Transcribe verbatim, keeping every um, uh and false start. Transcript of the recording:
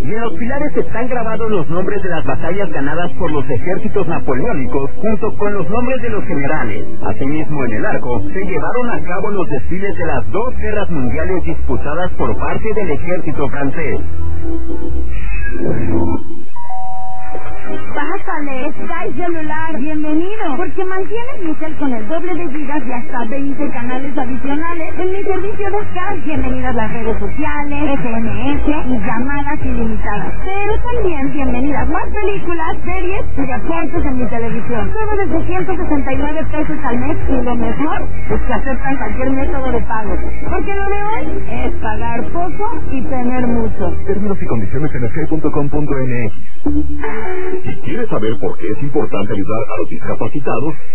y en los pilares están grabados los nombres de las batallas ganadas por los ejércitos napoleónicos, junto con los nombres de los generales. Asimismo, en el arco se llevaron a cabo los desfiles de las dos guerras mundiales disputadas por parte del ejército francés. Pásale, Sky Celular, bienvenido, porque mantienes mi cel con el doble de gigas y hasta veinte canales adicionales en mi servicio de Sky. Bienvenidas las redes sociales, S M S y llamadas ilimitadas. Pero también bienvenidas más películas, series y deportes en mi televisión. Todo desde ciento sesenta y nueve pesos al mes, y lo mejor es que aceptan cualquier método de pago. Porque lo de hoy es pagar poco y tener mucho. Términos y condiciones en sky punto com punto m x. Si quieres saber por qué es importante ayudar a los discapacitados,